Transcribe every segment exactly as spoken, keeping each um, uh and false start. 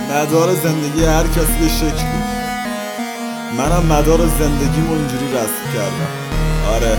مدار زندگی هر کسی یه شکلی. منم مدار زندگیمو اینجوری رسم کردم. آره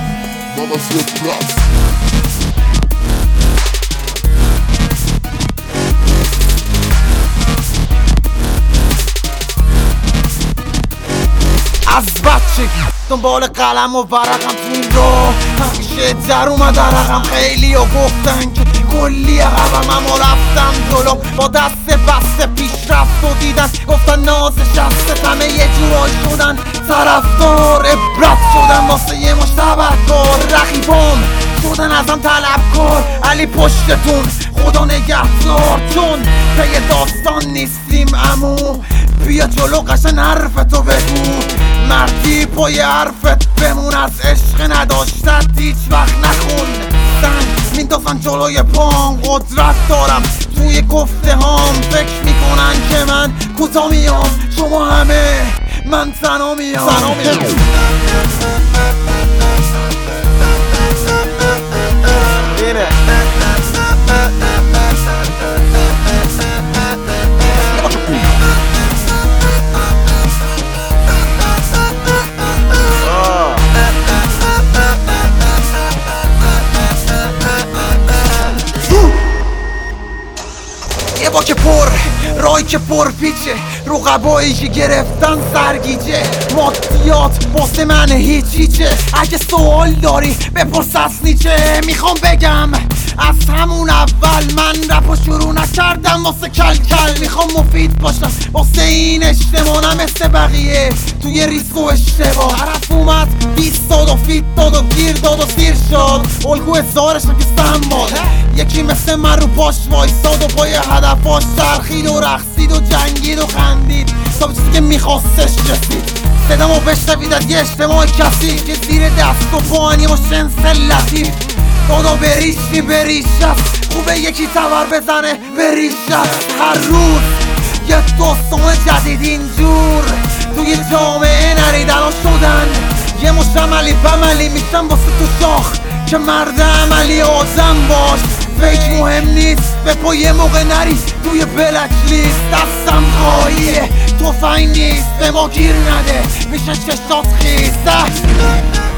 از بچگی دنبال قلم و ورقم تو این راه همیشه در اومد عرقم. خیلی ها گفتن که کلی عقبم اما رفتم جلو با دست بسته پیش رفت و دیدن. گفتن نازش هست همه یه جورایی شدن طرفدار، عبرت شدن واسه یه مش تبهکار. رقیبام شدن ازم طلبکار، علی پشتتون خدا نگهدار. چون پی داستان نیستیم امو بیا جلو قشن حرفتو بگو. مردی پای حرفت بمون، از عشق نداشتت هیچ وقت نخون. سنگ میندازن جلوی پام، قدرت دارم توی گفته هام. فکر میکنن که من کوتا میام، شما همه من تنها میام. اینه یه با که پر رای که پر پیچه، رقبایی که گرفتن سرگیجه. مادیات واسه من هیچیچه، اگه سوال داری بپرس از نیچه. میخوام بگم از همون اول من رپو شروع نکردم واسه کل کل. میخوام مفید باشم واسه این اجتماع، نه مثل بقیه توی ریسک و اشتباه. طرف اومد بیست داد و فیت داد و گیر داد و سیر شد، الگو هزارشم که سمال. یکی مثل من رو پاش وایستاد و پای هدفاش چرخید و رقصید و جنگید و خندید تا به چیزی که میخواستش رسید. صدامو بشنوید از یه اجتماع کسی که زیر دست و پانی و شنس لطیف. دادا بریشی بریش است، خوبه یکی تبر بزنه بریش است. هر روز یه داستان جدید اینجور توی جامعه نریدن و شدن. یه مش عملی بملی میشن واسه تو شاخ که مرد عملی آدم باش. فکر مهم نیست به پای موقع نری توی بلک لیست. دستم خواهیه توفنگ نیست به ما گیر نده میشه چشات خیسته.